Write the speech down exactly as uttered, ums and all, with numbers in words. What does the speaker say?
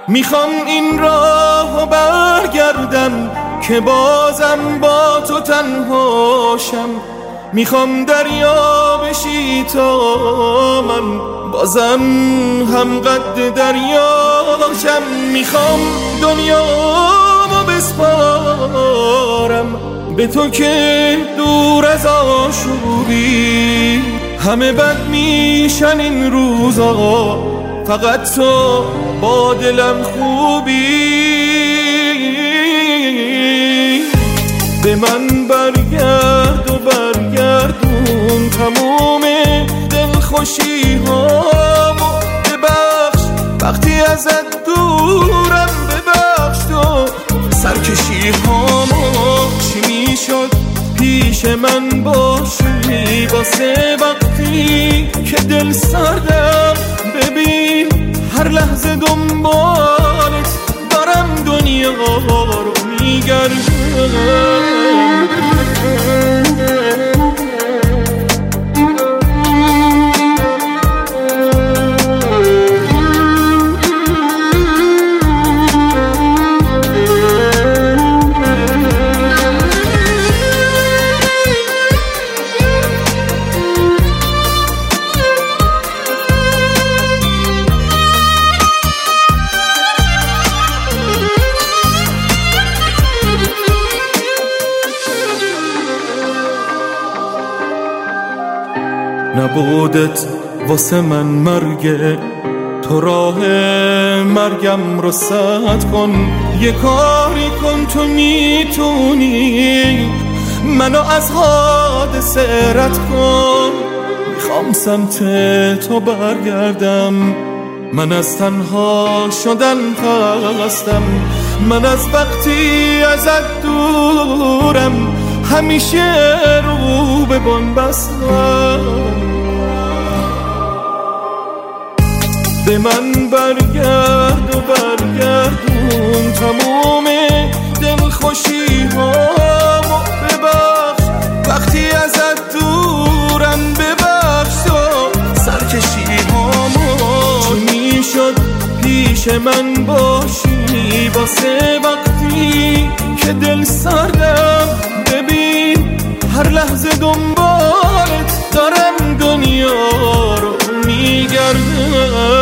میخوام این راهو برگردم که بازم با تو تنهاشم. میخوام دریا بشی تا من بازم هم قد دریاشم. میخوام دنیامو بسپارم به تو که دور از آشوبی. همه بد میشن این روزا، فقط تو با دلم خوبی. به من برگرد و برگردون تموم دلخوشی هامو. ببخش وقتی ازت دورم، ببخش تو سرکشی هامو. چی میشد پیش من باشی واسه وقتی که دل سردم. ببین هر لحظه دنبالت دارم، دنیا رو میگردم. نبودت واسه من مرگه، تو راه مرگم رو سد کن. یه کاری کن تو میتونی منو از حادثه رد کن. میخوام سمت تو برگردم، من از تنها شدن خستم. من از وقتی ازت دورم همیشه رو به بن بستم. به من برگرد و برگردون تموم دلخوشی هامو. ببخش وقتی ازت دورم، ببخش تو سرکشی هامو. چی میشد پیش من باشی واسه وقتی که دل سردم. ببین هر لحظه دنبالت دارم، دنیا رو میگردم.